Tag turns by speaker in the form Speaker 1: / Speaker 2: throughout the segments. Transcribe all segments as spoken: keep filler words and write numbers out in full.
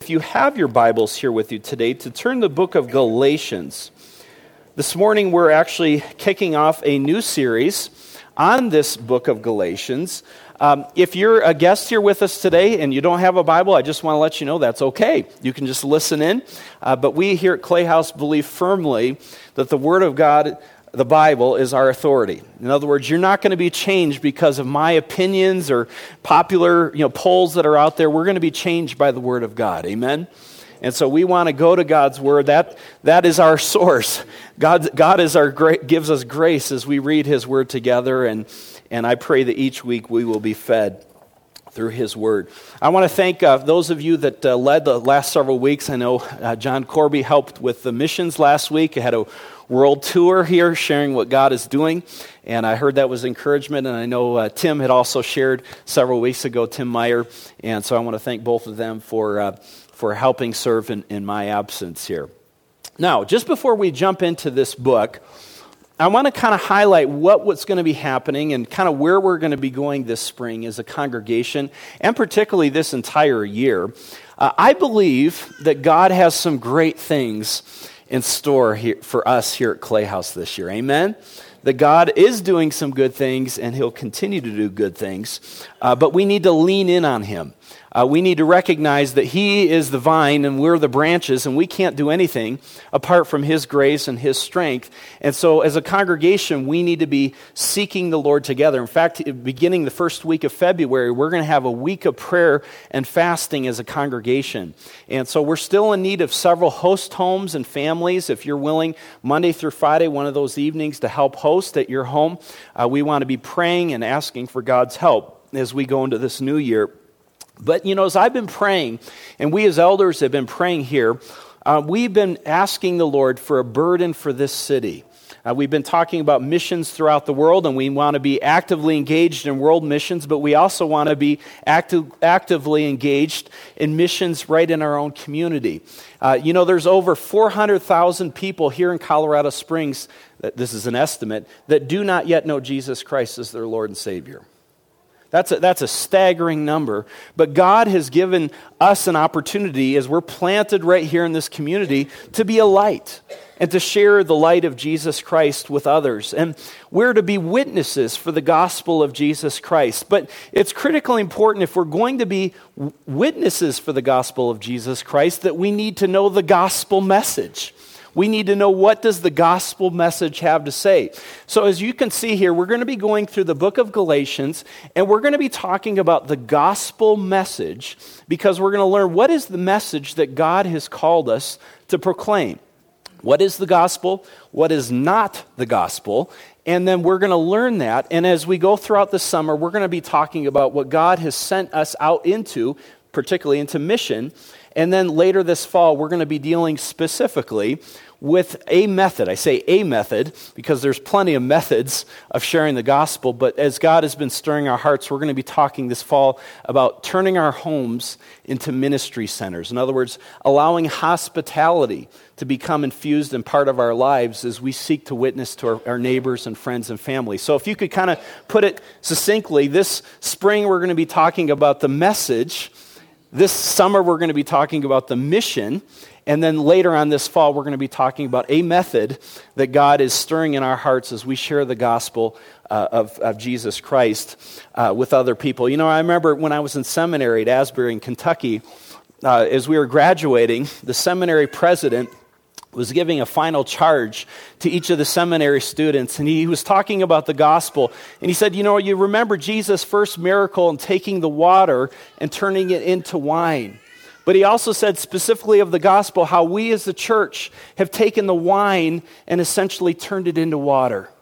Speaker 1: if you have your Bibles here with you today, to turn the book of Galatians. This morning we're actually kicking off a new series on this book of Galatians. Um, if you're a guest here with us today and you don't have a Bible, I just want to let you know that's okay. You can just listen in. Uh, but we here at Clay House believe firmly that the Word of God, the Bible, is our authority. In other words, you're not going to be changed because of my opinions or popular, you know, polls that are out there. We're going to be changed by the Word of God. Amen? And so we want to go to God's Word. That that is our source. God, God is our gra- gives us grace as we read His Word together, and, and I pray that each week we will be fed through His Word. I want to thank uh, those of you that uh, led the last several weeks. I know uh, John Corby helped with the missions last week. I had a world tour here sharing what God is doing, and I heard that was encouragement, and I know uh, Tim had also shared several weeks ago, Tim Meyer, and so I want to thank both of them for uh, for helping serve in, in my absence here. Now, just before we jump into this book, I want to kind of highlight what, what's going to be happening and kind of where we're going to be going this spring as a congregation, and particularly this entire year. Uh, I believe that God has some great things in store here for us here at Clay House this year. Amen? That God is doing some good things, and He'll continue to do good things, uh, but we need to lean in on Him. Uh, we need to recognize that He is the vine and we're the branches, and we can't do anything apart from His grace and His strength. And so as a congregation, we need to be seeking the Lord together. In fact, beginning the first week of February, we're going to have a week of prayer and fasting as a congregation. And so we're still in need of several host homes and families. If you're willing, Monday through Friday, one of those evenings to help host at your home, uh, we want to be praying and asking for God's help as we go into this new year. But, you know, as I've been praying, and we as elders have been praying here, uh, we've been asking the Lord for a burden for this city. Uh, we've been talking about missions throughout the world, and we want to be actively engaged in world missions, but we also want to be active, actively engaged in missions right in our own community. Uh, you know, there's over four hundred thousand people here in Colorado Springs, this is an estimate, that do not yet know Jesus Christ as their Lord and Savior. That's a, that's a staggering number. But God has given us an opportunity as we're planted right here in this community to be a light and to share the light of Jesus Christ with others. And we're to be witnesses for the gospel of Jesus Christ. But it's critically important, if we're going to be witnesses for the gospel of Jesus Christ, that we need to know the gospel message. We need to know, what does the gospel message have to say? So as you can see here, we're going to be going through the book of Galatians, and we're going to be talking about the gospel message, because we're going to learn what is the message that God has called us to proclaim. What is the gospel? What is not the gospel? And then we're going to learn that, and as we go throughout the summer, we're going to be talking about what God has sent us out into, particularly into mission. And then later this fall, we're going to be dealing specifically with a method. I say a method because there's plenty of methods of sharing the gospel, but as God has been stirring our hearts, we're going to be talking this fall about turning our homes into ministry centers. In other words, allowing hospitality to become infused in part of our lives as we seek to witness to our, our neighbors and friends and family. So if you could kind of put it succinctly, this spring we're going to be talking about the message. This summer, we're going to be talking about the mission, and then later on this fall, we're going to be talking about a method that God is stirring in our hearts as we share the gospel uh, of, of Jesus Christ uh, with other people. You know, I remember when I was in seminary at Asbury in Kentucky, uh, as we were graduating, the seminary president was giving a final charge to each of the seminary students, and he was talking about the gospel, and he said, you know, you remember Jesus' first miracle in taking the water and turning it into wine. But he also said specifically of the gospel how we as the church have taken the wine and essentially turned it into water.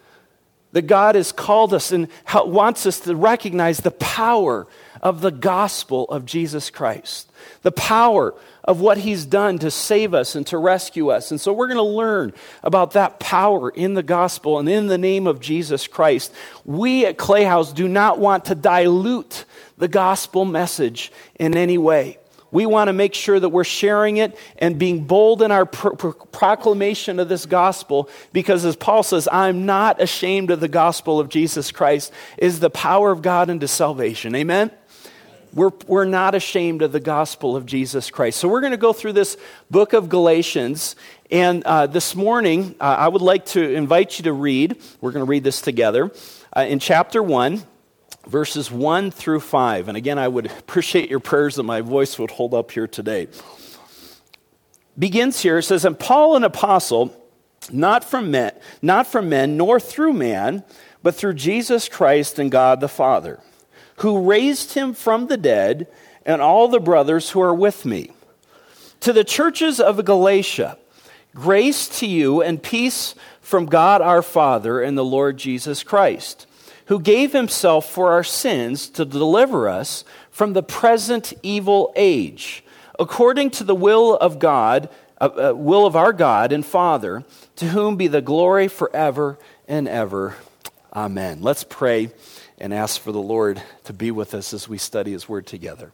Speaker 1: That God has called us and wants us to recognize the power of the gospel of Jesus Christ. The power of what He's done to save us and to rescue us. And so we're going to learn about that power in the gospel and in the name of Jesus Christ. We at Clay House do not want to dilute the gospel message in any way. We want to make sure that we're sharing it and being bold in our pro- pro- proclamation of this gospel, because as Paul says, I'm not ashamed of the gospel of Jesus Christ. It is the power of God unto salvation. Amen? we're, we're not ashamed of the gospel of Jesus Christ. So we're going to go through this book of Galatians, and uh, this morning uh, I would like to invite you to read, we're going to read this together, uh, in chapter one, verses one through five. And again, I would appreciate your prayers that my voice would hold up here today. Begins here, it says, "And Paul, an apostle, not from men, not from men, nor through man, but through Jesus Christ and God the Father, who raised him from the dead, and all the brothers who are with me. To the churches of Galatia, grace to you and peace from God our Father and the Lord Jesus Christ, who gave himself for our sins to deliver us from the present evil age, according to the will of God, uh, uh, will of our God and Father, to whom be the glory forever and ever. Amen." Let's pray and ask for the Lord to be with us as we study his word together.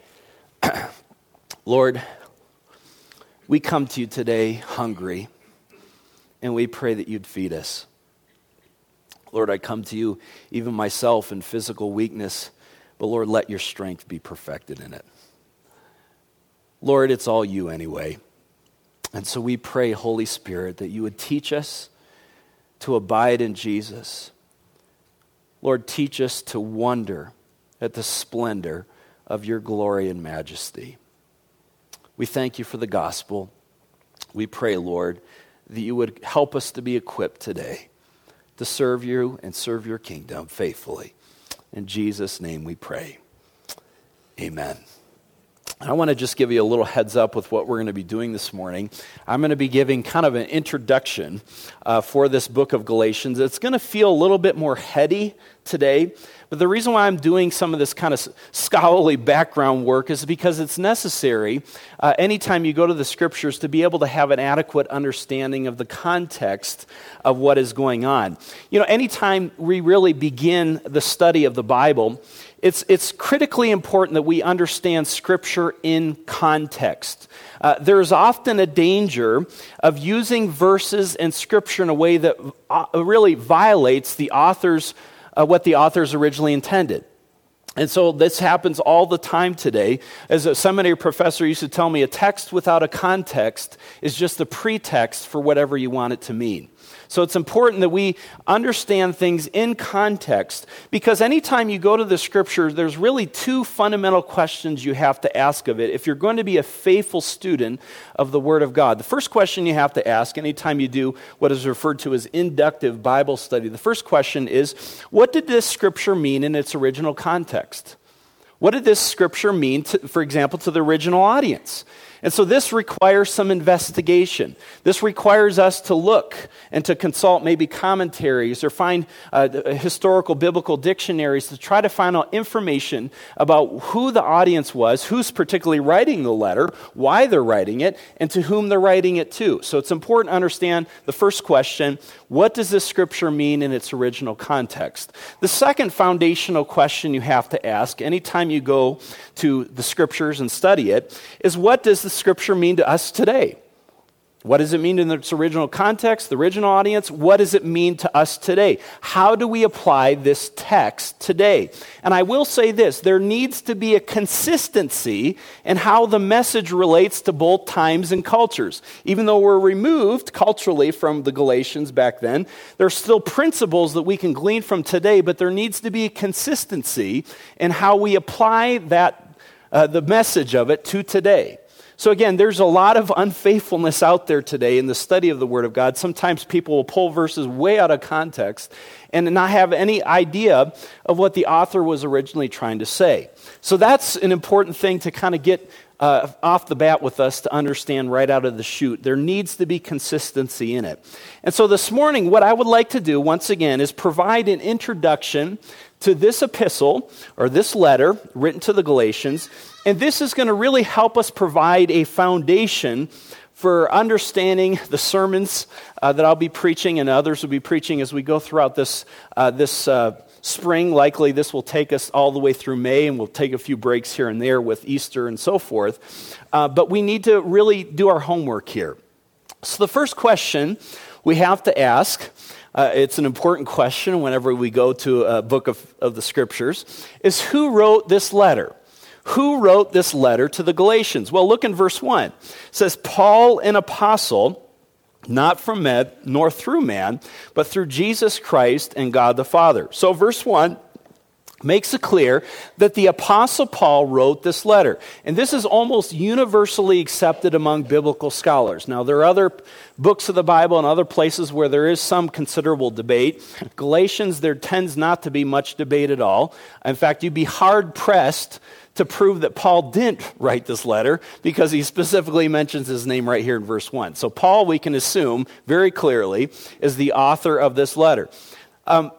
Speaker 1: Lord, we come to you today hungry, and we pray that you'd feed us. Lord, I come to you, even myself, in physical weakness, but Lord, let your strength be perfected in it. Lord, it's all you anyway. And so we pray, Holy Spirit, that you would teach us to abide in Jesus. Lord, teach us to wonder at the splendor of your glory and majesty. We thank you for the gospel. We pray, Lord, that you would help us to be equipped today to serve you and serve your kingdom faithfully. In Jesus' name we pray. Amen. I want to just give you a little heads up with what we're going to be doing this morning. I'm going to be giving kind of an introduction uh, for this book of Galatians. It's going to feel a little bit more heady today, but the reason why I'm doing some of this kind of scholarly background work is because it's necessary uh, anytime you go to the scriptures to be able to have an adequate understanding of the context of what is going on. You know, anytime we really begin the study of the Bible, It's it's critically important that we understand Scripture in context. Uh, there's often a danger of using verses and Scripture in a way that uh, really violates the author's uh, what the authors originally intended. And so this happens all the time today. As a seminary professor used to tell me, a text without a context is just a pretext for whatever you want it to mean. So it's important that we understand things in context, because anytime you go to the scripture, there's really two fundamental questions you have to ask of it if you're going to be a faithful student of the Word of God. The first question you have to ask anytime you do what is referred to as inductive Bible study, the first question is, what did this scripture mean in its original context? What did this scripture mean, to, for example, to the original audience? And so this requires some investigation. This requires us to look and to consult maybe commentaries or find uh, historical biblical dictionaries to try to find out information about who the audience was, who's particularly writing the letter, why they're writing it, and to whom they're writing it to. So it's important to understand the first question, what does this scripture mean in its original context? The second foundational question you have to ask anytime you go to the scriptures and study it is, what does the scripture mean to us today? What does it mean in its original context, the original audience? What does it mean to us today? How do we apply this text today? And I will say this, there needs to be a consistency in how the message relates to both times and cultures. Even though we're removed culturally from the Galatians back then, there's still principles that we can glean from today, but there needs to be a consistency in how we apply that, uh, the message of it to today. So again, there's a lot of unfaithfulness out there today in the study of the Word of God. Sometimes people will pull verses way out of context and not have any idea of what the author was originally trying to say. So that's an important thing to kind of get uh, off the bat with us to understand right out of the chute. There needs to be consistency in it. And so this morning, what I would like to do, once again, is provide an introduction to this epistle, or this letter, written to the Galatians, and this is going to really help us provide a foundation for understanding the sermons uh, that I'll be preaching and others will be preaching as we go throughout this uh, this uh, spring. Likely this will take us all the way through May, and we'll take a few breaks here and there with Easter and so forth. Uh, but we need to really do our homework here. So the first question we have to ask, Uh, it's an important question whenever we go to a book of, of the Scriptures, is who wrote this letter? who wrote this letter to the Galatians? Well, look in verse one. It says, Paul, an apostle, not from men, nor through man, but through Jesus Christ and God the Father. So verse one makes it clear that the Apostle Paul wrote this letter. And this is almost universally accepted among biblical scholars. Now, there are other books of the Bible and other places where there is some considerable debate. Galatians, there tends not to be much debate at all. In fact, you'd be hard-pressed to prove that Paul didn't write this letter because he specifically mentions his name right here in verse one. So Paul, we can assume very clearly, is the author of this letter. Um,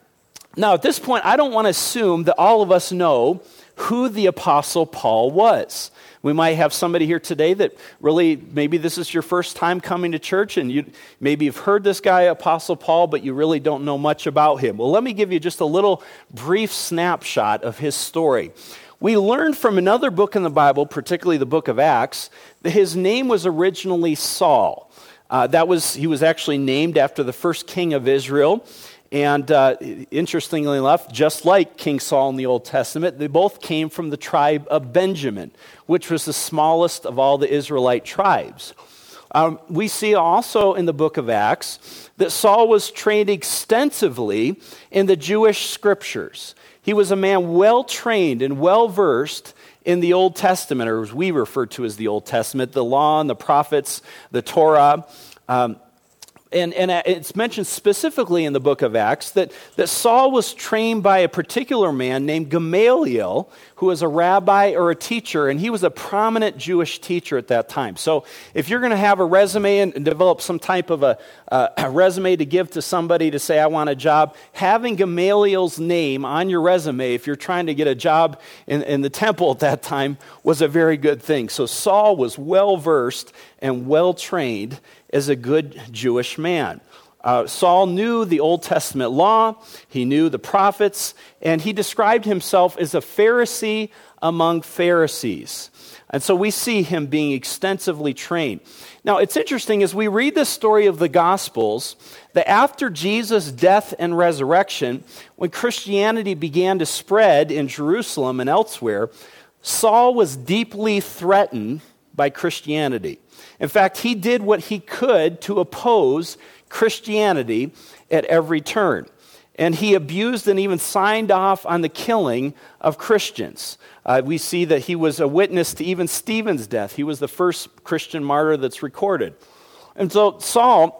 Speaker 1: now, at this point, I don't want to assume that all of us know who the Apostle Paul was. We might have somebody here today that really, maybe this is your first time coming to church, and you maybe you've heard this guy, Apostle Paul, but you really don't know much about him. Well, let me give you just a little brief snapshot of his story. We learned from another book in the Bible, particularly the book of Acts, that his name was originally Saul. Uh, that was he was actually named after the first king of Israel. And uh, interestingly enough, just like King Saul in the Old Testament, they both came from the tribe of Benjamin, which was the smallest of all the Israelite tribes. Um, we see also in the book of Acts that Saul was trained extensively in the Jewish scriptures. He was a man well-trained and well-versed in the Old Testament, or as we refer to as the Old Testament, the law and the prophets, the Torah. Um, and, and it's mentioned specifically in the book of Acts that, that Saul was trained by a particular man named Gamaliel, who was a rabbi or a teacher, and he was a prominent Jewish teacher at that time. So if you're going to have a resume and, and develop some type of a, uh, a resume to give to somebody to say, I want a job, having Gamaliel's name on your resume, if you're trying to get a job in, in the temple at that time, was a very good thing. So Saul was well-versed and well-trained as a good Jewish man. Uh, Saul knew the Old Testament law, he knew the prophets, and he described himself as a Pharisee among Pharisees. And so we see him being extensively trained. Now, it's interesting as we read the story of the Gospels, that after Jesus' death and resurrection, when Christianity began to spread in Jerusalem and elsewhere, Saul was deeply threatened by Christianity. In fact, he did what he could to oppose Christianity at every turn. And he abused and even signed off on the killing of Christians. Uh, we see that he was a witness to even Stephen's death. He was the first Christian martyr that's recorded. And so Saul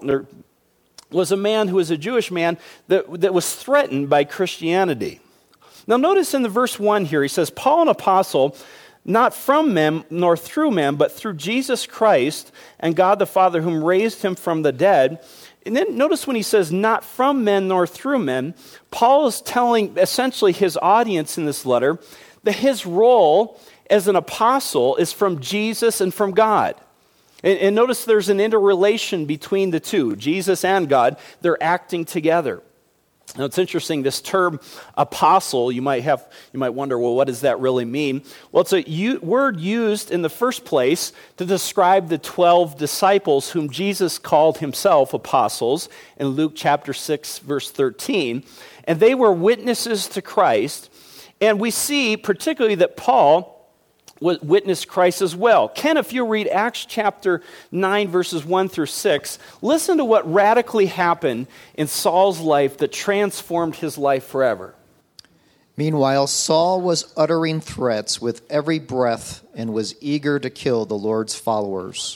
Speaker 1: was a man who was a Jewish man that, that was threatened by Christianity. Now notice in the verse one here, he says, Paul, an apostle, not from men nor through men, but through Jesus Christ and God the Father, whom raised him from the dead. And then notice when he says, not from men nor through men, Paul is telling essentially his audience in this letter that his role as an apostle is from Jesus and from God. And, and notice there's an interrelation between the two, Jesus and God. They're acting together. Now it's interesting, this term apostle, you might have, you might wonder, well, what does that really mean? Well, it's a u- word used in the first place to describe the twelve disciples whom Jesus called himself apostles in Luke chapter six, verse thirteen. And they were witnesses to Christ. And we see particularly that Paul witnessed Christ as well. Ken, if you read Acts chapter nine, verses one through six, listen to what radically happened in Saul's life that transformed his life forever.
Speaker 2: Meanwhile, Saul was uttering threats with every breath and was eager to kill the Lord's followers.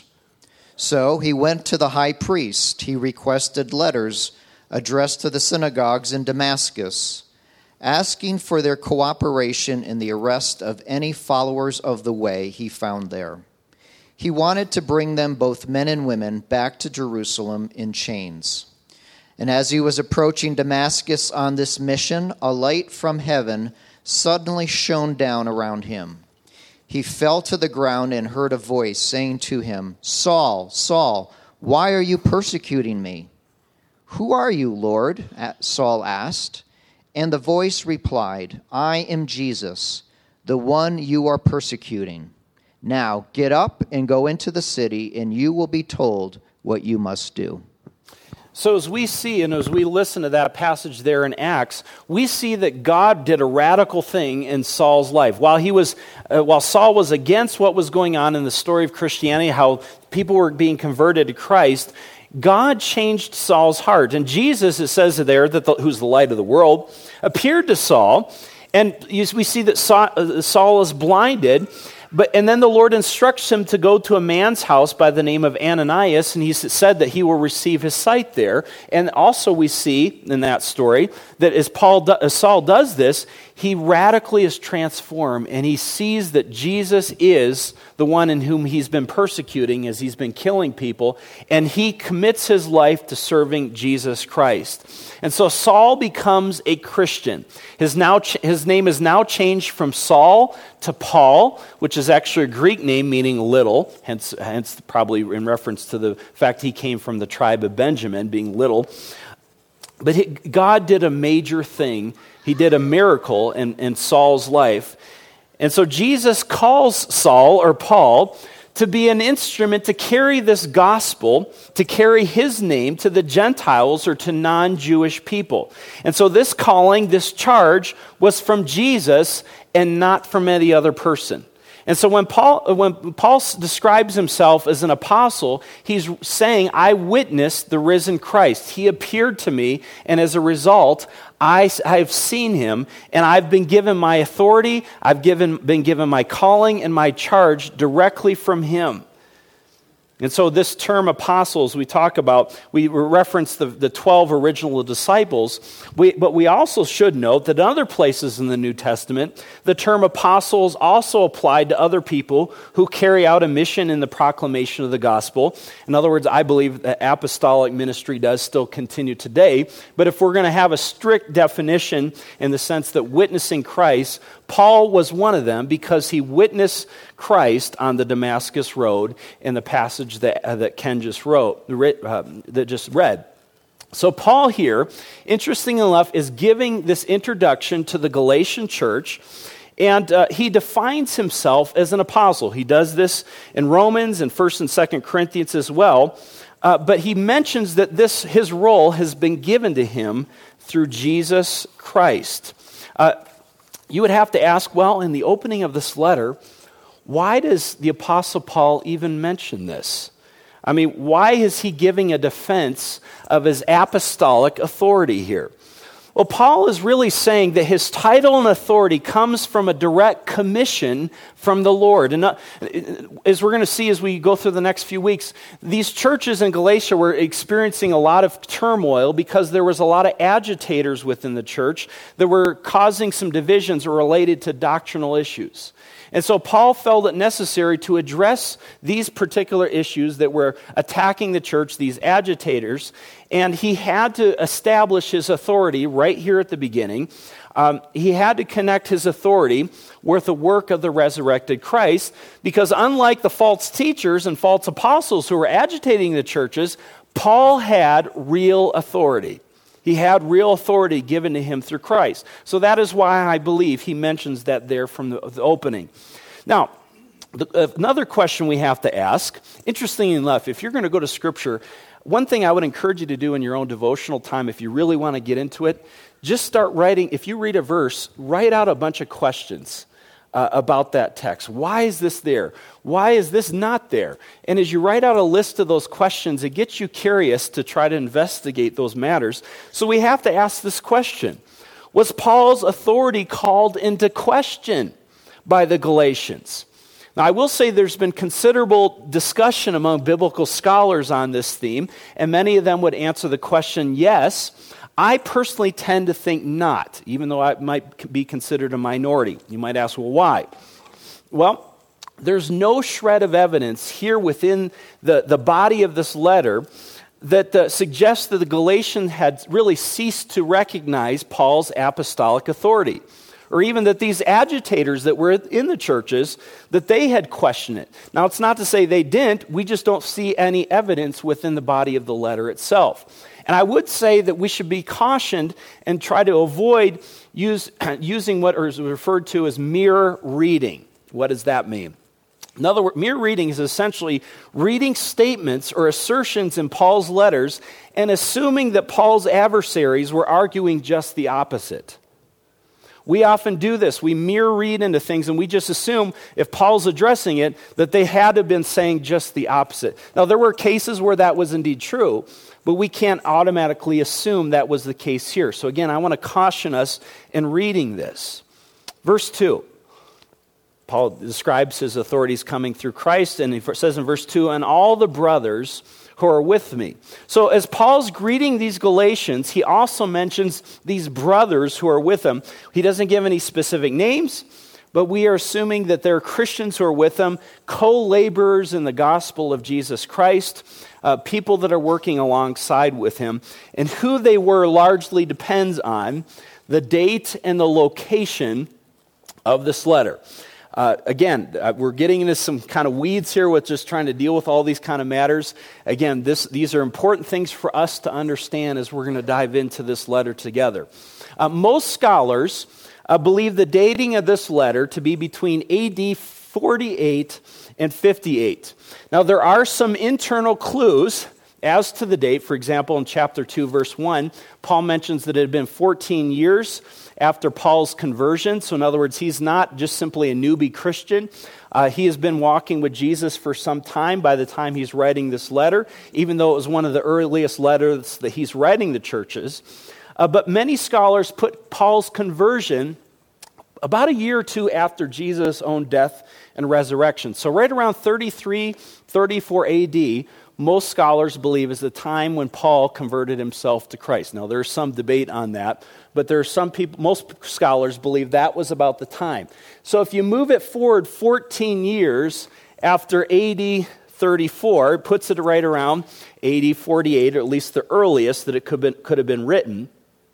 Speaker 2: So he went to the high priest. He requested letters addressed to the synagogues in Damascus, asking for their cooperation in the arrest of any followers of the way he found there. He wanted to bring them, both men and women, back to Jerusalem in chains. And as he was approaching Damascus on this mission, a light from heaven suddenly shone down around him. He fell to the ground and heard a voice saying to him, Saul, Saul, why are you persecuting me? Who are you, Lord? Saul asked. And the voice replied, I am Jesus, the one you are persecuting. Now get up and go into the city, and you will be told what you must do.
Speaker 1: So as we see and as we listen to that passage there in Acts, we see that God did a radical thing in Saul's life. While he was, uh, while Saul was against what was going on in the story of Christianity, how people were being converted to Christ, God changed Saul's heart. And Jesus, it says there, that the, who's the light of the world, appeared to Saul, and we see that Saul is blinded. But and then the Lord instructs him to go to a man's house by the name of Ananias, and he said that he will receive his sight there. And also we see in that story that as Paul, as Saul does this, he radically is transformed, and he sees that Jesus is the one in whom he's been persecuting as he's been killing people, and he commits his life to serving Jesus Christ. And so Saul becomes a Christian. His, now, his name is now changed from Saul to Paul, which is actually a Greek name meaning little, hence, hence probably in reference to the fact he came from the tribe of Benjamin, being little. But he, God did a major thing. He did a miracle in, in Saul's life. And so Jesus calls Saul, or Paul, to be an instrument to carry this gospel, to carry his name to the Gentiles or to non-Jewish people. And so this calling, this charge, was from Jesus and not from any other person. And so when Paul when Paul describes himself as an apostle, he's saying, I witnessed the risen Christ. He appeared to me, and as a result, I have seen him, and I've been given my authority, I've given, been given my calling and my charge directly from him. And so this term apostles we talk about, we reference the, the twelve original disciples, we, but we also should note that in other places in the New Testament, the term apostles also applied to other people who carry out a mission in the proclamation of the gospel. In other words, I believe that apostolic ministry does still continue today, but if we're going to have a strict definition in the sense that witnessing Christ, Paul was one of them because he witnessed Christ on the Damascus Road in the passage that, uh, that Ken just wrote, uh, that just read. So Paul here, interesting enough, is giving this introduction to the Galatian church, and uh, he defines himself as an apostle. He does this in Romans and First and Second Corinthians as well, uh, but he mentions that this his role has been given to him through Jesus Christ. Uh, You would have to ask, well, in the opening of this letter, why does the Apostle Paul even mention this? I mean, why is he giving a defense of his apostolic authority here? Well, Paul is really saying that his title and authority comes from a direct commission from the Lord. And as we're going to see as we go through the next few weeks, these churches in Galatia were experiencing a lot of turmoil because there was a lot of agitators within the church that were causing some divisions related to doctrinal issues. And so Paul felt it necessary to address these particular issues that were attacking the church, these agitators, and he had to establish his authority right here at the beginning. Um, he had to connect his authority with the work of the resurrected Christ, because unlike the false teachers and false apostles who were agitating the churches, Paul had real authority. He had real authority given to him through Christ. So that is why I believe he mentions that there from the, the opening. Now, the, another question we have to ask, interestingly enough, if you're going to go to Scripture, one thing I would encourage you to do in your own devotional time, if you really want to get into it, just start writing, if you read a verse, write out a bunch of questions uh, about that text. Why is this there? Why is this not there? And as you write out a list of those questions, it gets you curious to try to investigate those matters. So we have to ask this question. Was Paul's authority called into question by the Galatians? Now, I will say there's been considerable discussion among biblical scholars on this theme, and many of them would answer the question, yes. I personally tend to think not, even though I might be considered a minority. You might ask, well, why? Well, there's no shred of evidence here within the, the body of this letter that uh, suggests that the Galatians had really ceased to recognize Paul's apostolic authority, or even that these agitators that were in the churches, that they had questioned it. Now, it's not to say they didn't, we just don't see any evidence within the body of the letter itself. And I would say that we should be cautioned and try to avoid use, using what is referred to as mere reading. What does that mean? In other words, mere reading is essentially reading statements or assertions in Paul's letters and assuming that Paul's adversaries were arguing just the opposite. We often do this. We mere read into things and we just assume if Paul's addressing it that they had to have been saying just the opposite. Now, there were cases where that was indeed true, but we can't automatically assume that was the case here. So again, I want to caution us in reading this. Verse two. Paul describes his authorities coming through Christ, and he says in verse two, and all the brothers who are with me. So as Paul's greeting these Galatians, he also mentions these brothers who are with him. He doesn't give any specific names, but we are assuming that they're Christians who are with him, co-laborers in the gospel of Jesus Christ, uh, people that are working alongside with him, and who they were largely depends on the date and the location of this letter. Uh, again, uh, we're getting into some kind of weeds here with just trying to deal with all these kind of matters. Again, this, these are important things for us to understand as we're going to dive into this letter together. Uh, most scholars uh, believe the dating of this letter to be between A D forty-eight and fifty-eight. Now, there are some internal clues as to the date. For example, in chapter two, verse one, Paul mentions that it had been fourteen years after Paul's conversion. So in other words, he's not just simply a newbie Christian. Uh, he has been walking with Jesus for some time by the time he's writing this letter, even though it was one of the earliest letters that he's writing to churches. Uh, but many scholars put Paul's conversion about a year or two after Jesus' own death and resurrection. So right around thirty-three, thirty-four A D, most scholars believe is the time when Paul converted himself to Christ. Now, there's some debate on that, but there are some people, most scholars believe that was about the time. So if you move it forward fourteen years after A D thirty-four, it puts it right around A D forty-eight, or at least the earliest that it could, been, could have been written.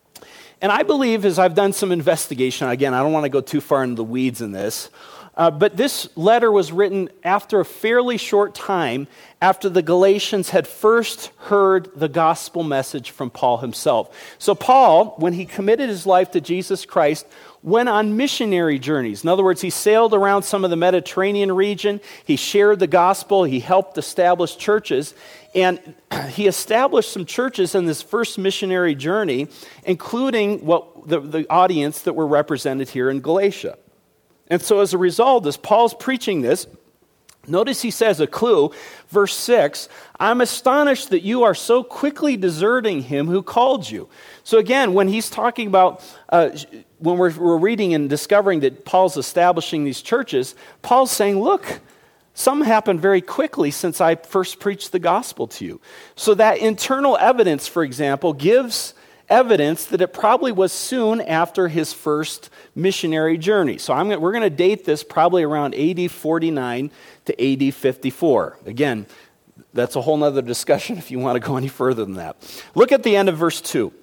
Speaker 1: And I believe, as I've done some investigation, again, I don't want to go too far into the weeds in this, Uh, but this letter was written after a fairly short time after the Galatians had first heard the gospel message from Paul himself. So Paul, when he committed his life to Jesus Christ, went on missionary journeys. In other words, he sailed around some of the Mediterranean region, he shared the gospel, he helped establish churches, and he established some churches in this first missionary journey, including what the, the audience that were represented here in Galatia. And so as a result, as Paul's preaching this, notice he says a clue, verse six, I'm astonished that you are so quickly deserting him who called you. So again, when he's talking about, uh, when we're, we're reading and discovering that Paul's establishing these churches, Paul's saying, look, some happened very quickly since I first preached the gospel to you. So that internal evidence, for example, gives evidence that it probably was soon after his first missionary journey. So I'm gonna, we're going to date this probably around A D forty-nine to A D fifty-four. Again, that's a whole other discussion if you want to go any further than that. Look at the end of verse two.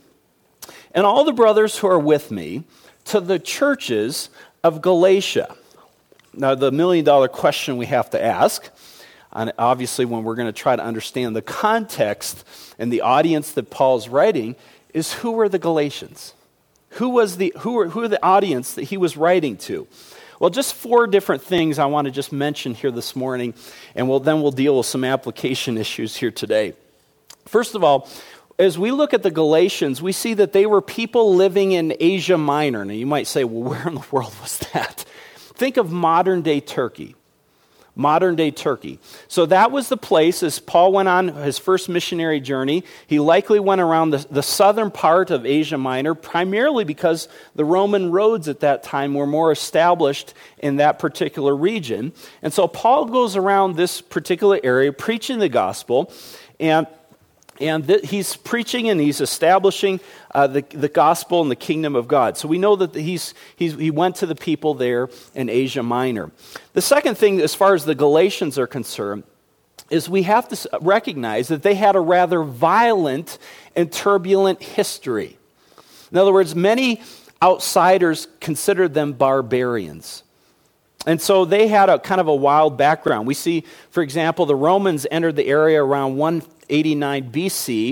Speaker 1: And all the brothers who are with me to the churches of Galatia. Now, the million dollar question we have to ask, and obviously when we're going to try to understand the context and the audience that Paul's writing, is who were the Galatians? Who was the who were who are the audience that he was writing to? Well, just four different things I want to just mention here this morning, and we'll then we'll deal with some application issues here today. First of all, as we look at the Galatians, we see that they were people living in Asia Minor. Now, you might say, well, where in the world was that? Think of modern-day Turkey. Modern-day Turkey. So that was the place, as Paul went on his first missionary journey, he likely went around the, the southern part of Asia Minor, primarily because the Roman roads at that time were more established in that particular region. And so Paul goes around this particular area preaching the gospel, and And th- he's preaching and he's establishing uh, the, the gospel and the kingdom of God. So we know that he's, he's, he went to the people there in Asia Minor. The second thing, as far as the Galatians are concerned, is we have to recognize that they had a rather violent and turbulent history. In other words, many outsiders considered them barbarians. And so they had a kind of a wild background. We see, for example, the Romans entered the area around one eighty-nine B C,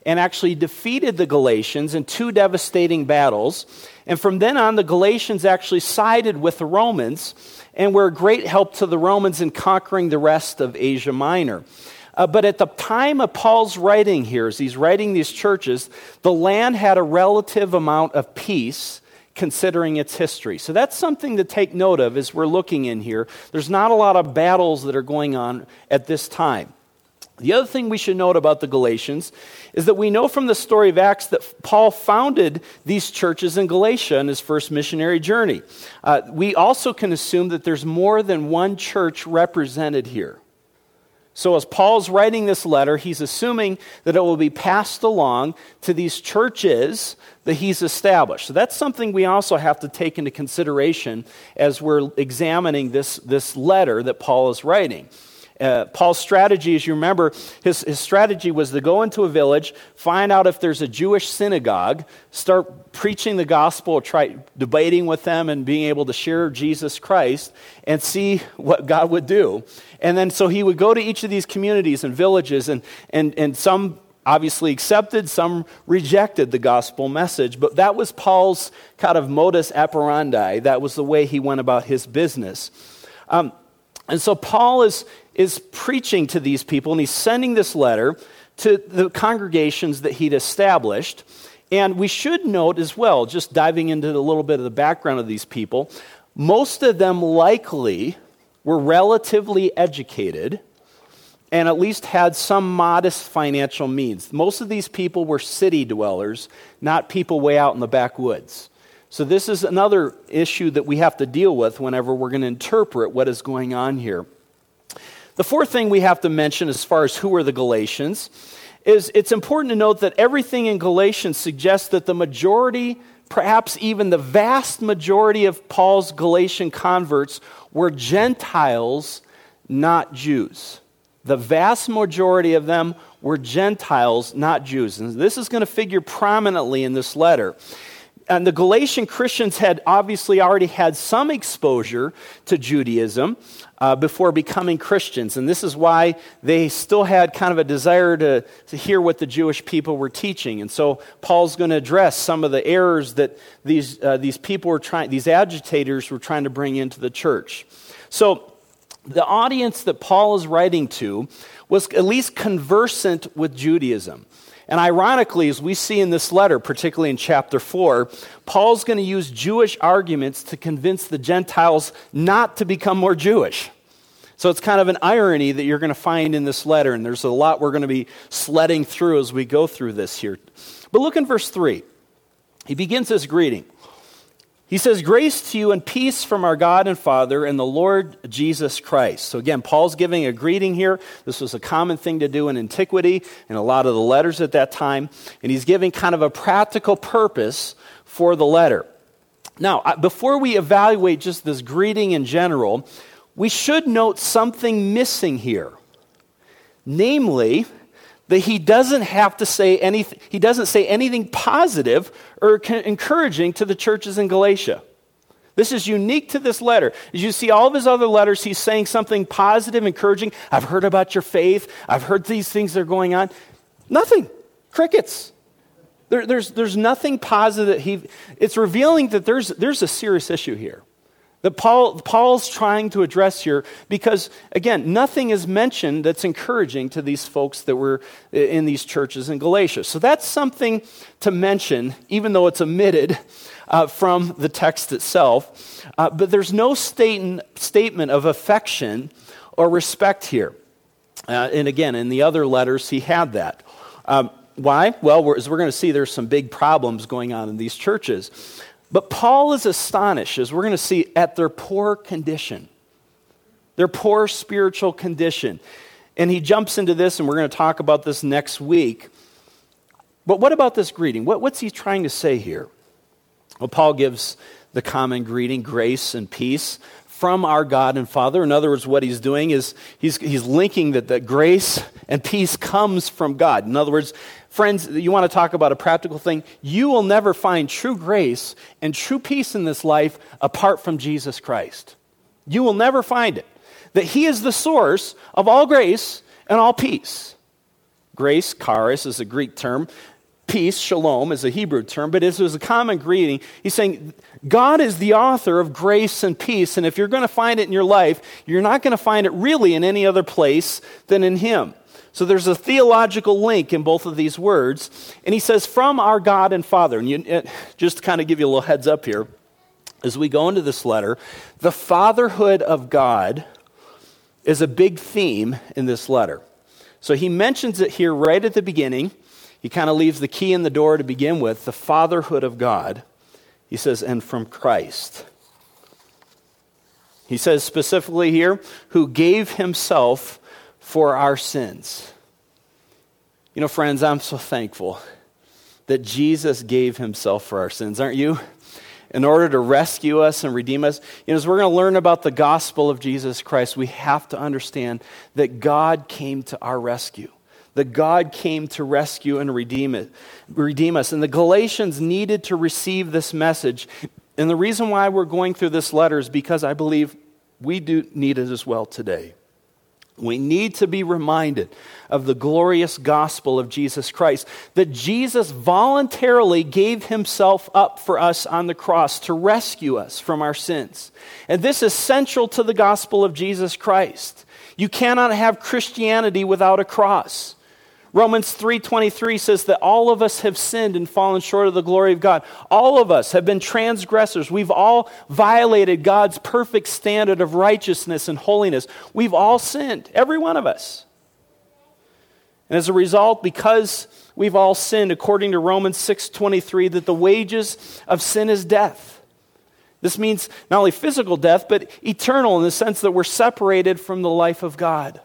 Speaker 1: and actually defeated the Galatians in two devastating battles. And from then on, the Galatians actually sided with the Romans and were a great help to the Romans in conquering the rest of Asia Minor. Uh, but at the time of Paul's writing here, as he's writing these churches, the land had a relative amount of peace considering its history. So that's something to take note of as we're looking in here. There's not a lot of battles that are going on at this time. The other thing we should note about the Galatians is that we know from the story of Acts that Paul founded these churches in Galatia in his first missionary journey. Uh, we also can assume that there's more than one church represented here. So as Paul's writing this letter, he's assuming that it will be passed along to these churches that he's established. So that's something we also have to take into consideration as we're examining this, this letter that Paul is writing. Uh, Paul's strategy, as you remember, his, his strategy was to go into a village, find out if there's a Jewish synagogue, start preaching the gospel, try debating with them and being able to share Jesus Christ and see what God would do. And then so he would go to each of these communities and villages, and, and, and some obviously accepted, some rejected the gospel message. But that was Paul's kind of modus operandi. That was the way he went about his business. Um, and so Paul is... is preaching to these people, and he's sending this letter to the congregations that he'd established. And we should note as well, just diving into a little bit of the background of these people, most of them likely were relatively educated and at least had some modest financial means. Most of these people were city dwellers, not people way out in the backwoods. So this is another issue that we have to deal with whenever we're going to interpret what is going on here. The fourth thing we have to mention as far as who are the Galatians is it's important to note that everything in Galatians suggests that the majority, perhaps even the vast majority of Paul's Galatian converts were Gentiles, not Jews. The vast majority of them were Gentiles, not Jews. And this is going to figure prominently in this letter. And the Galatian Christians had obviously already had some exposure to Judaism uh, before becoming Christians. And this is why they still had kind of a desire to, to hear what the Jewish people were teaching. And so Paul's going to address some of the errors that these, uh, these people were trying, these agitators were trying to bring into the church. So the audience that Paul is writing to was at least conversant with Judaism. And ironically, as we see in this letter, particularly in chapter four, Paul's going to use Jewish arguments to convince the Gentiles not to become more Jewish. So it's kind of an irony that you're going to find in this letter, and there's a lot we're going to be sledding through as we go through this here. But look in verse three. He begins his greeting. He says, "Grace to you and peace from our God and Father and the Lord Jesus Christ." So again, Paul's giving a greeting here. This was a common thing to do in antiquity and a lot of the letters at that time. And he's giving kind of a practical purpose for the letter. Now, before we evaluate just this greeting in general, we should note something missing here. Namely, that he doesn't have to say anything, he doesn't say anything positive or encouraging to the churches in Galatia. This is unique to this letter. As you see all of his other letters, he's saying something positive, encouraging. I've heard about your faith. I've heard these things that are going on. Nothing. Crickets. There, there's, there's nothing positive. He, it's revealing that there's, there's a serious issue here that Paul, Paul's trying to address here, because, again, nothing is mentioned that's encouraging to these folks that were in these churches in Galatia. So that's something to mention, even though it's omitted uh, from the text itself. Uh, but there's no state, statement of affection or respect here. Uh, and again, in the other letters, he had that. Um, why? Well, we're, as we're going to see, there's some big problems going on in these churches. But Paul is astonished, as we're going to see, at their poor condition, their poor spiritual condition. And he jumps into this, and we're going to talk about this next week. But what about this greeting? What, what's he trying to say here? Well, Paul gives the common greeting, grace and peace from our God and Father. In other words, what he's doing is he's, he's linking that, that grace and peace comes from God. In other words, friends, you want to talk about a practical thing? You will never find true grace and true peace in this life apart from Jesus Christ. You will never find it. That he is the source of all grace and all peace. Grace, charis, is a Greek term. Peace, shalom, is a Hebrew term, but it was a common greeting. He's saying God is the author of grace and peace, and if you're going to find it in your life, you're not going to find it really in any other place than in Him. So there's a theological link in both of these words, and he says, from our God and Father. And you, just to kind of give you a little heads up here, as we go into this letter, the fatherhood of God is a big theme in this letter. So he mentions it here right at the beginning. He kind of leaves the key in the door to begin with, the fatherhood of God. He says, and from Christ. He says specifically here, who gave himself for our sins. You know, friends, I'm so thankful that Jesus gave himself for our sins, aren't you? In order to rescue us and redeem us. You know, as we're going to learn about the gospel of Jesus Christ, we have to understand that God came to our rescue. That God came to rescue and redeem it, redeem us. And the Galatians needed to receive this message. And the reason why we're going through this letter is because I believe we do need it as well today. We need to be reminded of the glorious gospel of Jesus Christ, that Jesus voluntarily gave himself up for us on the cross to rescue us from our sins. And this is central to the gospel of Jesus Christ. You cannot have Christianity without a cross. Romans three twenty-three says that all of us have sinned and fallen short of the glory of God. All of us have been transgressors. We've all violated God's perfect standard of righteousness and holiness. We've all sinned, every one of us. And as a result, because we've all sinned, according to Romans six twenty-three, that the wages of sin is death. This means not only physical death, but eternal in the sense that we're separated from the life of God.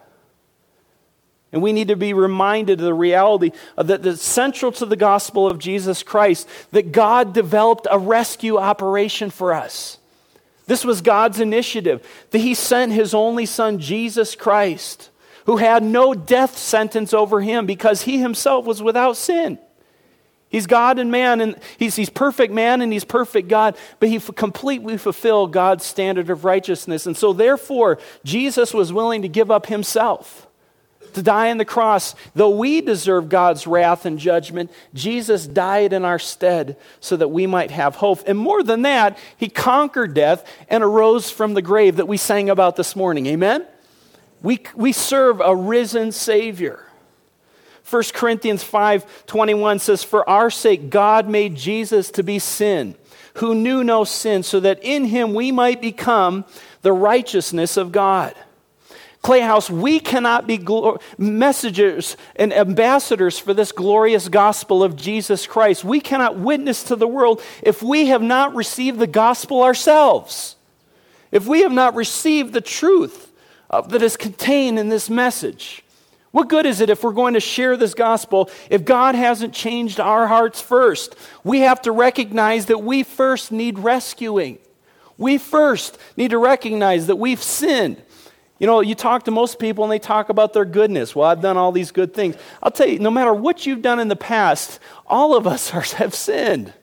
Speaker 1: And we need to be reminded of the reality of that that's central to the gospel of Jesus Christ, that God developed a rescue operation for us. This was God's initiative, that he sent his only son, Jesus Christ, who had no death sentence over him because he himself was without sin. He's God and man, and he's, he's perfect man and he's perfect God, but he f- completely fulfilled God's standard of righteousness. And so therefore, Jesus was willing to give up himself to die on the cross. Though we deserve God's wrath and judgment, Jesus died in our stead so that we might have hope. And more than that, he conquered death and arose from the grave that we sang about this morning. Amen? We, we serve a risen Savior. First Corinthians five twenty-one says, for our sake God made Jesus to be sin, who knew no sin, so that in him we might become the righteousness of God. Clay House, we cannot be glo- messengers and ambassadors for this glorious gospel of Jesus Christ. We cannot witness to the world if we have not received the gospel ourselves. If we have not received the truth of, that is contained in this message. What good is it if we're going to share this gospel if God hasn't changed our hearts first? We have to recognize that we first need rescuing. We first need to recognize that we've sinned. You know, you talk to most people and they talk about their goodness. Well, I've done all these good things. I'll tell you, no matter what you've done in the past, all of us are, have sinned.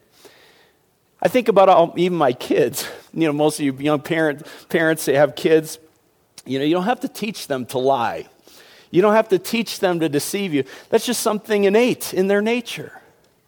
Speaker 1: I think about all, even my kids. You know, most of you young parent, parents that have kids, you know, you don't have to teach them to lie. You don't have to teach them to deceive you. That's just something innate in their nature.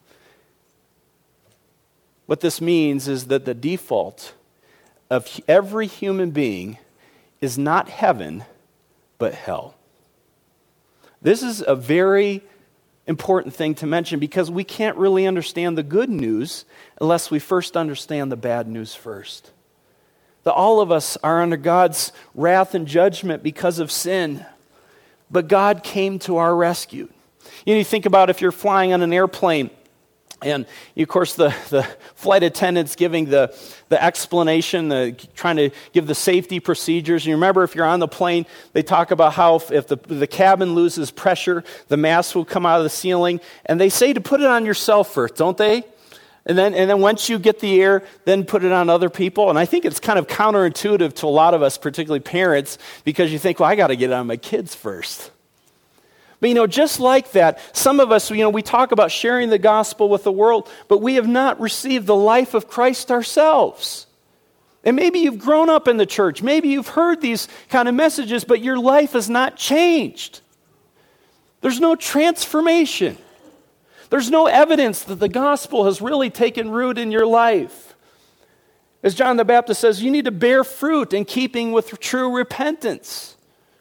Speaker 1: What this means is that the default of every human being is not heaven, but hell. This is a very important thing to mention because we can't really understand the good news unless we first understand the bad news first. That all of us are under God's wrath and judgment because of sin, but God came to our rescue. You know, you think about if you're flying on an airplane, and of course the, the flight attendant's giving the, the explanation, the, trying to give the safety procedures. You remember if you're on the plane, they talk about how if, if the, the cabin loses pressure, the mask will come out of the ceiling. And they say to put it on yourself first, don't they? And then, and then once you get the air, then put it on other people. And I think it's kind of counterintuitive to a lot of us, particularly parents, because you think, well, I got to get it on my kids first. But, you know, just like that, some of us, you know, we talk about sharing the gospel with the world, but we have not received the life of Christ ourselves. And maybe you've grown up in the church. Maybe you've heard these kind of messages, but your life has not changed. There's no transformation. There's no evidence that the gospel has really taken root in your life. As John the Baptist says, you need to bear fruit in keeping with true repentance.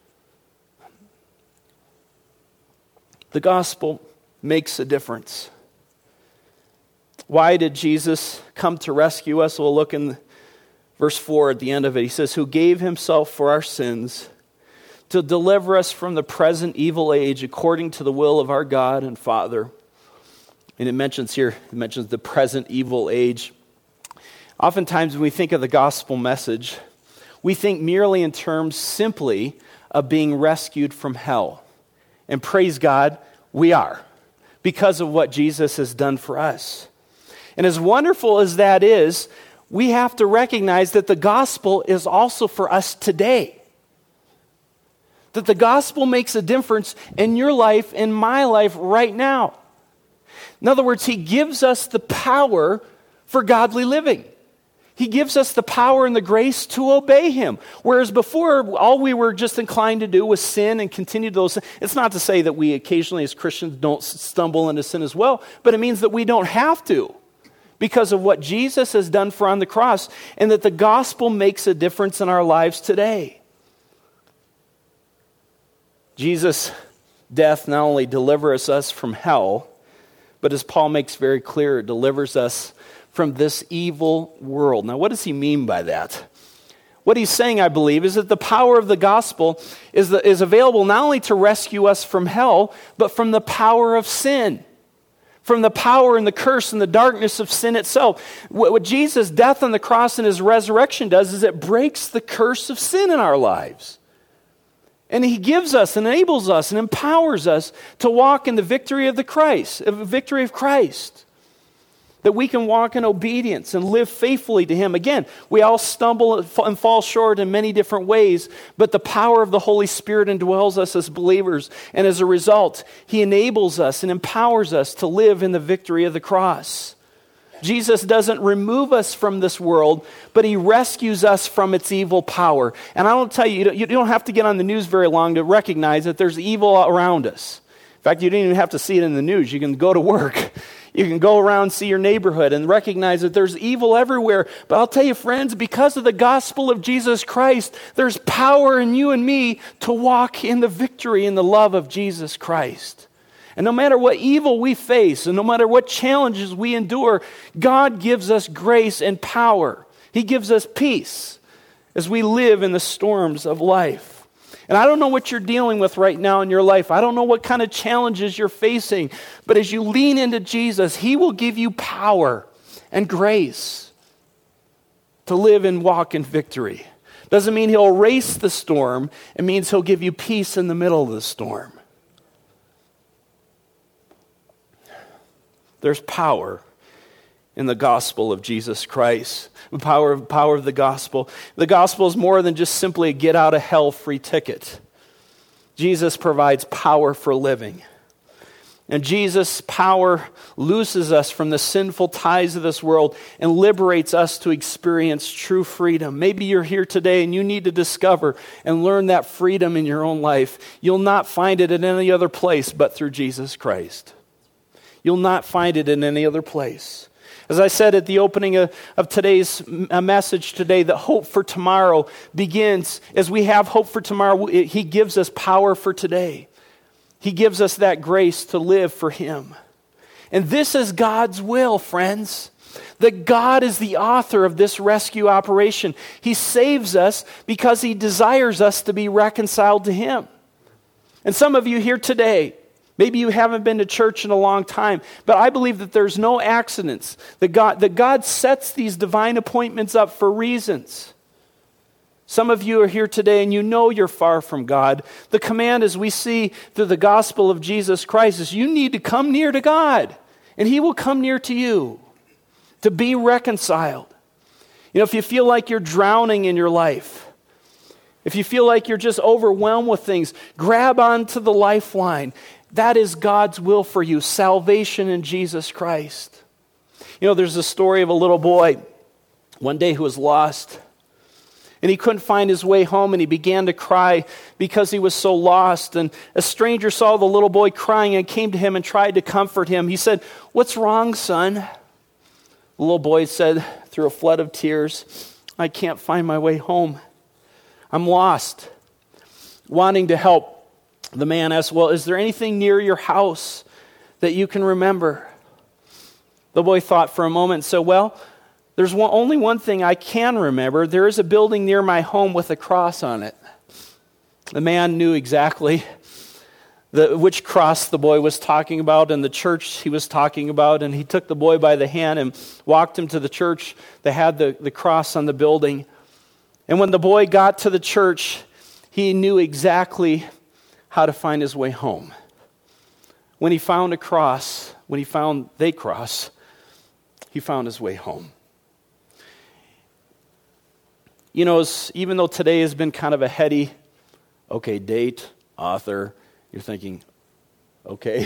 Speaker 1: The gospel makes a difference. Why did Jesus come to rescue us? We'll look in verse four at the end of it. He says, who gave himself for our sins to deliver us from the present evil age according to the will of our God and Father. And it mentions here, it mentions the present evil age. Oftentimes when we think of the gospel message, we think merely in terms simply of being rescued from hell. And praise God, we are, because of what Jesus has done for us. And as wonderful as that is, we have to recognize that the gospel is also for us today. That the gospel makes a difference in your life, in my life right now. In other words, he gives us the power for godly living. He gives us the power and the grace to obey him. Whereas before, all we were just inclined to do was sin and continue those. It's not to say that we occasionally as Christians don't stumble into sin as well, but it means that we don't have to because of what Jesus has done for on the cross, and that the gospel makes a difference in our lives today. Jesus' death not only delivers us from hell, but as Paul makes very clear, it delivers us from this evil world. Now, what does he mean by that? What he's saying, I believe, is that the power of the gospel is, the, is available not only to rescue us from hell, but from the power of sin, from the power and the curse and the darkness of sin itself. What, what Jesus' death on the cross and his resurrection does is it breaks the curse of sin in our lives. And he gives us and enables us and empowers us to walk in the victory of the Christ, of the victory of Christ. That we can walk in obedience and live faithfully to him. Again, we all stumble and fall short in many different ways, but the power of the Holy Spirit indwells us as believers. And as a result, he enables us and empowers us to live in the victory of the cross. Jesus doesn't remove us from this world, but he rescues us from its evil power. And I don't tell you, you don't have to get on the news very long to recognize that there's evil around us. In fact, you don't even have to see it in the news. You can go to work. You can go around, see your neighborhood, and recognize that there's evil everywhere. But I'll tell you, friends, because of the gospel of Jesus Christ, there's power in you and me to walk in the victory and the love of Jesus Christ. And no matter what evil we face, and no matter what challenges we endure, God gives us grace and power. He gives us peace as we live in the storms of life. And I don't know what you're dealing with right now in your life. I don't know what kind of challenges you're facing. But as you lean into Jesus, he will give you power and grace to live and walk in victory. Doesn't mean he'll erase the storm. It means he'll give you peace in the middle of the storm. There's power in the gospel of Jesus Christ. The power of, power of the gospel. The gospel is more than just simply a get out of hell free ticket. Jesus provides power for living. And Jesus' power looses us from the sinful ties of this world and liberates us to experience true freedom. Maybe you're here today and you need to discover and learn that freedom in your own life. You'll not find it in any other place but through Jesus Christ. You'll not find it in any other place. As I said at the opening of, of today's message today, that hope for tomorrow begins as we have hope for tomorrow. He gives us power for today. He gives us that grace to live for him. And this is God's will, friends. That God is the author of this rescue operation. He saves us because he desires us to be reconciled to him. And some of you here today, maybe you haven't been to church in a long time, but I believe that there's no accidents. That God, that God sets these divine appointments up for reasons. Some of you are here today and you know you're far from God. The command, as we see through the gospel of Jesus Christ, is you need to come near to God, and he will come near to you to be reconciled. You know, if you feel like you're drowning in your life, if you feel like you're just overwhelmed with things, grab onto the lifeline. That is God's will for you, salvation in Jesus Christ. You know, there's a story of a little boy one day who was lost. And he couldn't find his way home, and he began to cry because he was so lost. And a stranger saw the little boy crying and came to him and tried to comfort him. He said, "What's wrong, son?" The little boy said through a flood of tears, "I can't find my way home. I'm lost." Wanting to help, the man asked, "Well, is there anything near your house that you can remember?" The boy thought for a moment and said, "Well, there's one, only one thing I can remember. There is a building near my home with a cross on it." The man knew exactly the, which cross the boy was talking about and the church he was talking about, and he took the boy by the hand and walked him to the church that had the, the cross on the building. And when the boy got to the church, he knew exactly how to find his way home. When he found a cross, when he found a cross, he found his way home. You know, even though today has been kind of a heady, okay, date, author, you're thinking, okay.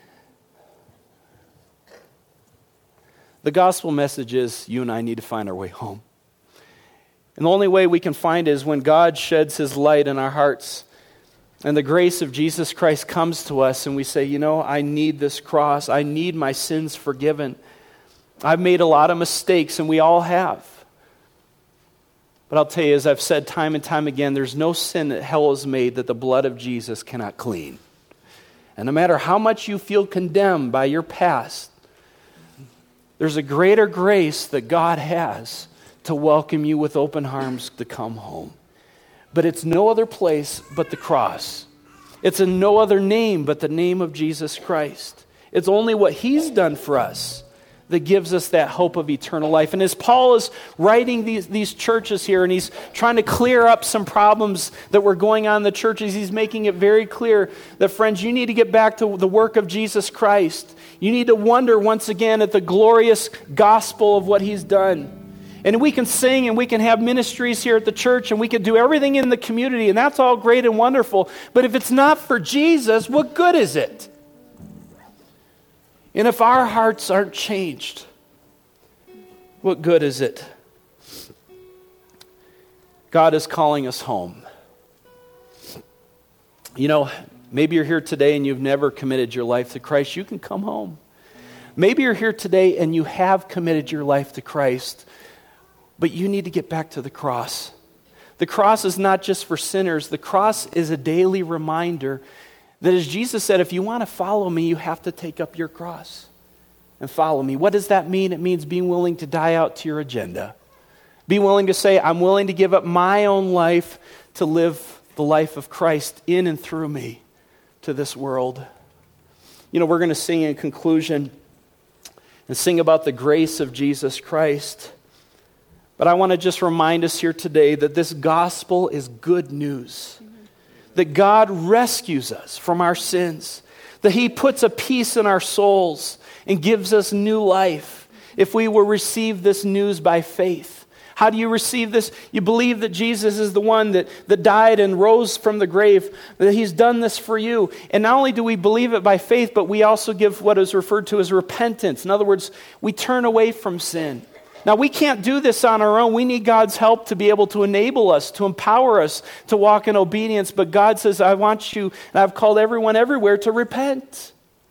Speaker 1: The gospel message is you and I need to find our way home. And the only way we can find it is when God sheds his light in our hearts and the grace of Jesus Christ comes to us and we say, you know, I need this cross. I need my sins forgiven. I've made a lot of mistakes, and we all have. But I'll tell you, as I've said time and time again, there's no sin that hell has made that the blood of Jesus cannot clean. And no matter how much you feel condemned by your past, there's a greater grace that God has to welcome you with open arms to come home. But it's no other place but the cross. It's in no other name but the name of Jesus Christ. It's only what he's done for us that gives us that hope of eternal life. And as Paul is writing these, these churches here, and he's trying to clear up some problems that were going on in the churches, he's making it very clear that, friends, you need to get back to the work of Jesus Christ. You need to wonder once again at the glorious gospel of what he's done. And we can sing and we can have ministries here at the church and we can do everything in the community, and that's all great and wonderful. But if it's not for Jesus, what good is it? And if our hearts aren't changed, what good is it? God is calling us home. You know, maybe you're here today and you've never committed your life to Christ. You can come home. Maybe you're here today and you have committed your life to Christ, but you need to get back to the cross. The cross is not just for sinners. The cross is a daily reminder that, as Jesus said, if you want to follow me, you have to take up your cross and follow me. What does that mean? It means being willing to die out to your agenda. Be willing to say, I'm willing to give up my own life to live the life of Christ in and through me to this world. You know, we're going to sing in conclusion and sing about the grace of Jesus Christ. But I want to just remind us here today that this gospel is good news. That God rescues us from our sins. That he puts a peace in our souls and gives us new life if we will receive this news by faith. How do you receive this? You believe that Jesus is the one that, that died and rose from the grave, that he's done this for you. And not only do we believe it by faith, but we also give what is referred to as repentance. In other words, we turn away from sin. Now, we can't do this on our own. We need God's help to be able to enable us, to empower us to walk in obedience. But God says, I want you, and I've called everyone everywhere to repent.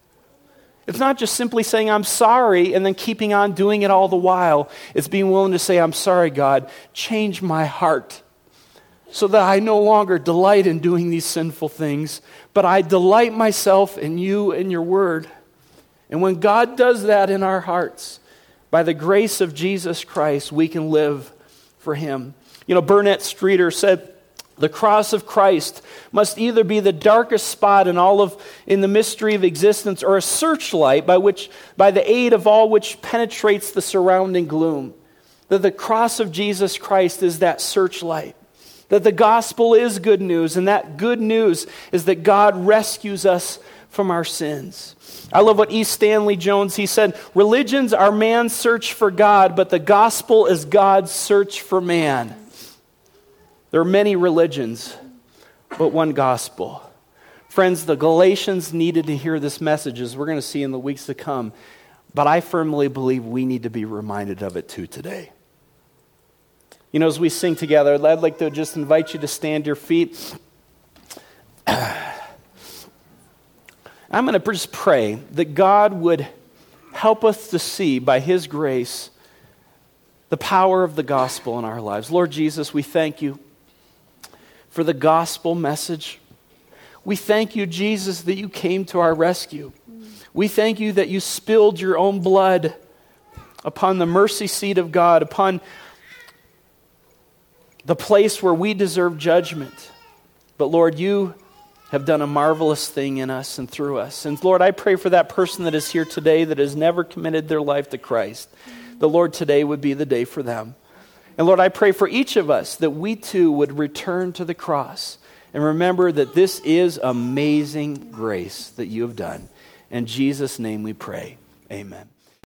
Speaker 1: It's not just simply saying, I'm sorry, and then keeping on doing it all the while. It's being willing to say, I'm sorry, God, change my heart so that I no longer delight in doing these sinful things, but I delight myself in you and your word. And when God does that in our hearts, by the grace of Jesus Christ, we can live for him. You know, Burnett Streeter said, the cross of Christ must either be the darkest spot in all of in the mystery of existence, or a searchlight by which, by the aid of all which penetrates the surrounding gloom. That the cross of Jesus Christ is that searchlight. That the gospel is good news, and that good news is that God rescues us from our sins. I love what E. Stanley Jones, he said, religions are man's search for God, but the gospel is God's search for man. There are many religions, but one gospel. Friends, the Galatians needed to hear this message, as we're going to see in the weeks to come, but I firmly believe we need to be reminded of it too today. You know, as we sing together, I'd like to just invite you to stand to your feet. I'm going to just pray that God would help us to see by His grace the power of the gospel in our lives. Lord Jesus, we thank you for the gospel message. We thank you, Jesus, that you came to our rescue. We thank you that you spilled your own blood upon the mercy seat of God, upon the place where we deserve judgment. But Lord, you have done a marvelous thing in us and through us. And Lord, I pray for that person that is here today that has never committed their life to Christ. The Lord, today would be the day for them. And Lord, I pray for each of us that we too would return to the cross and remember that this is amazing grace that you have done. In Jesus' name we pray. Amen.